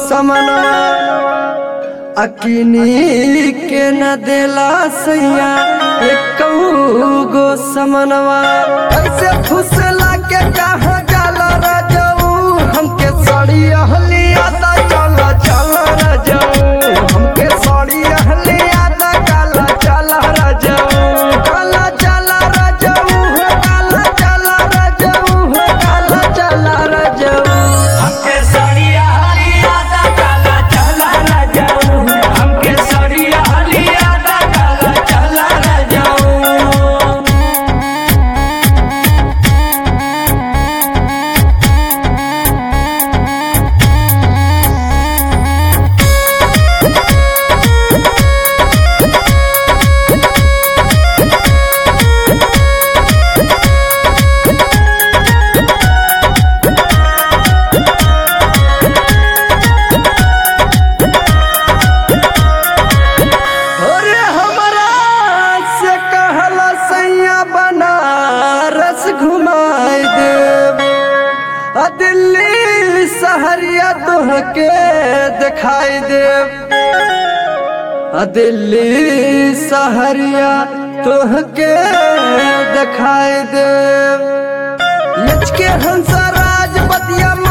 समनवा अकिनी के न देला सैया एक गो समनवा ऐसे फुसला के कहाँ जाला राजाऊ हमके साड़ी अहलिया दा चला चला राजाऊ हमके साड़ी अहलिया दा काला चला राजाऊ काला चला राजाऊ हो काला चला राजाऊ हो काला चला राजाऊ हमके साड़िया हलिया दा काला चला राजाऊ हमके साड़िया हलिया दा काला चला राजाऊ अरे हमरा से कहला सैया बनारस घुमाई देव आ दिल्ली सहरिया तोहके दिखाई देव आ दिल्ली सहरिया तोहके दिखाई देव लचके हंसा राज बतिया